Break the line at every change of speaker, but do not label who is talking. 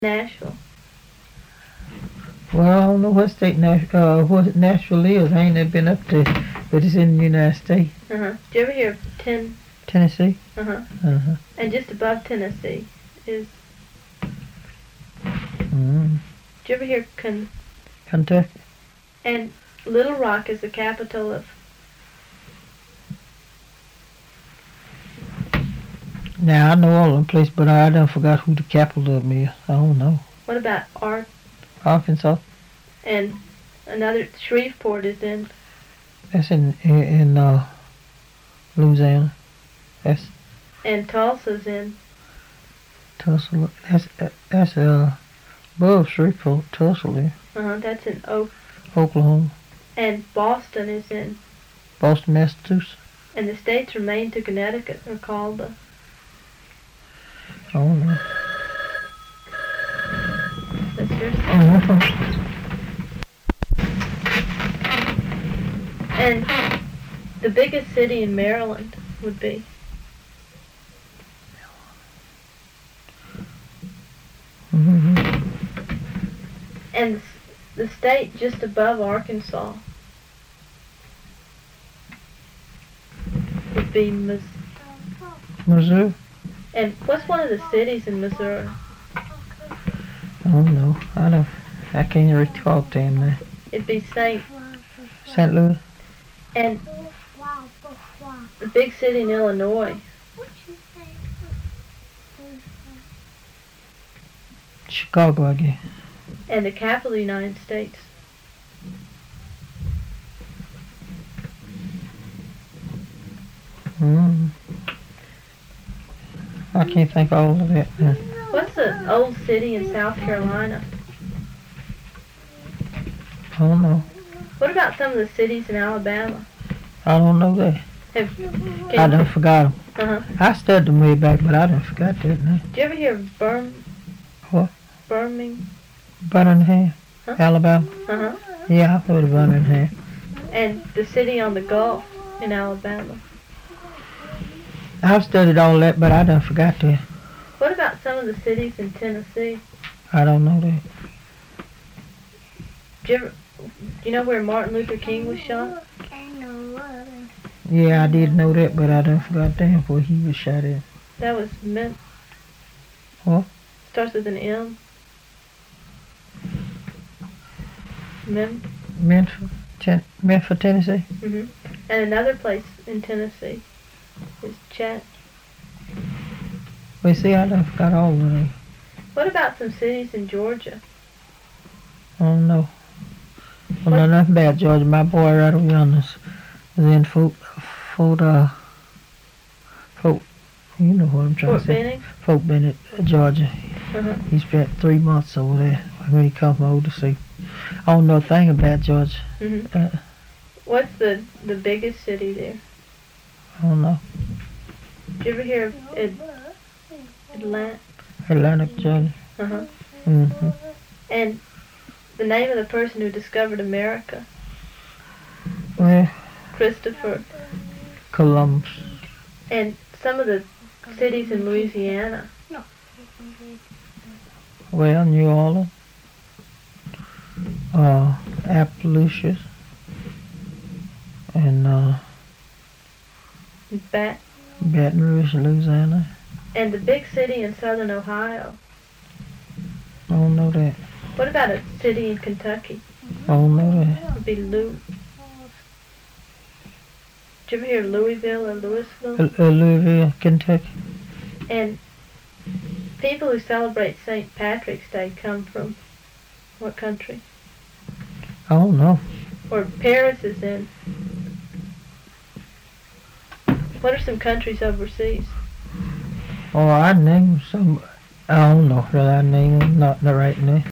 Nashville.
Well, I don't know what state what Nashville is. I ain't never been up there, but it's in the United States.
Did you ever hear of
Tennessee?
And just above Tennessee is.
Mm.
Did you ever hear
Kentucky?
And Little Rock is the capital of.
Now I know all them places, but I done forgot who the capital of them is. I don't know.
What about
Arkansas?
And another Shreveport is in.
That's in Louisiana.
And Tulsa's in.
Tulsa. That's above Shreveport, Tulsa there.
That's in
Oklahoma.
And Boston is in.
Boston, Massachusetts.
And the states from Maine to Connecticut are called the.
I don't know.
That's yours. And the biggest city in Maryland would be. And the state just above Arkansas would be
Missouri?
And what's one of the cities in Missouri?
I don't know. I can't recall damn that.
It'd be St.
Louis?
And the big city in Illinois.
Chicago, I guess.
And the capital of the United States.
I can't think of all of that now.
What's the old city in South Carolina?
I don't know.
What about some of the cities in Alabama?
I don't know that. I done forgot them. I studied them way back, but I done forgot that now.
Did you ever hear of Birmingham?
Alabama? Yeah, I've heard of Birmingham.
And the city on the Gulf in Alabama.
I've studied all that, but I done forgot that.
What about some of the cities in Tennessee?
I don't know that.
Do you know where Martin Luther King was shot?
Yeah, I did know that, but I done forgot that where he was shot at.
That was
What?
Starts with an M.
Memphis, Tennessee?
And another place in Tennessee is Chat.
Well, see, I done forgot all of them.
What about some cities in Georgia?
I don't know. Well, not nothing bad, Georgia. My boy right over yonder is in Fort, you know what I'm trying to say.
Benning?
Fort Benning, Georgia. He spent 3 months over there when he come over to see. I don't know a thing about Georgia.
What's the biggest city there?
I don't know.
Did you ever hear of
Atlanta, Georgia.
And the name of the person who discovered America?
Well,
Christopher
Columbus.
And some of the cities in Louisiana?
Well, New Orleans. Appalachia. And Baton Rouge, Louisiana.
And the big city in southern Ohio?
I don't know that.
What about a city in Kentucky?
I don't know that.
It would be Did you ever hear of Louisville or Louisville?
Louisville, Kentucky.
And people who celebrate St. Patrick's Day come from what country?
I don't know.
Or Paris is in. What are some countries overseas?
Oh, I name some. I don't know. I name them not the right name.